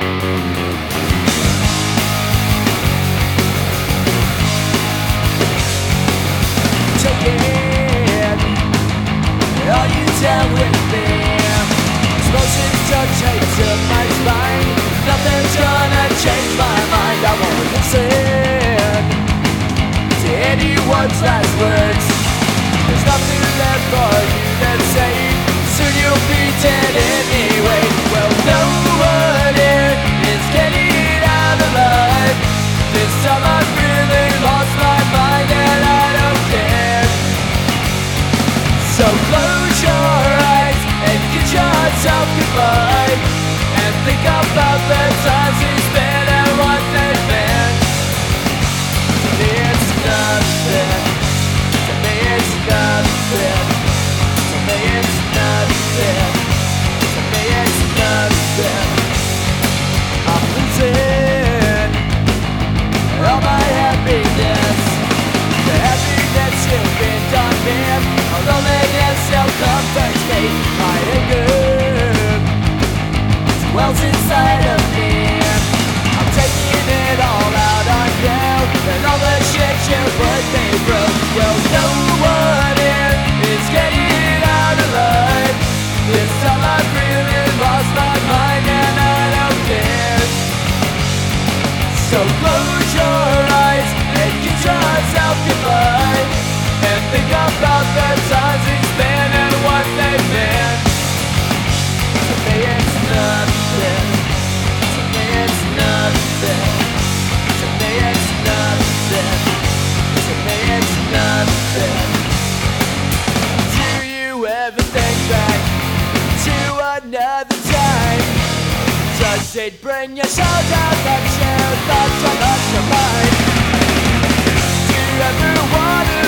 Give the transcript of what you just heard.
Are you down with me? Explosions don't change to my spine. Nothing's gonna change my mind. I won't listen to anyone's last words. There's nothing left for you to say. Soon you'll be dead anyway. Well, no one here is getting out alive. This time I've really lost my mind and I don't care. So close your eyes and kiss yourself goodbye, and think about the times we spent and what they've been. To me it's nothing. To me it's nothing. To me it's nothing. To me it's nothing. I'm losing all my happiness. The happiness you've been done with. Loneliness still comforts me. My anger wells inside of me. I'm taking it all out on you and all the shit you put me through. Well, no one here is getting out alive. This time I've really lost my mind and I don't care. So close your eyes and kiss yourself goodbye, and think about the times we spent and what they've been. To me it's nothing. To me it's nothing. To me it's nothing. To me it's nothing. Do you ever think back to another time? Does it bring your soul down that shared thoughts on your mind? Do you ever want to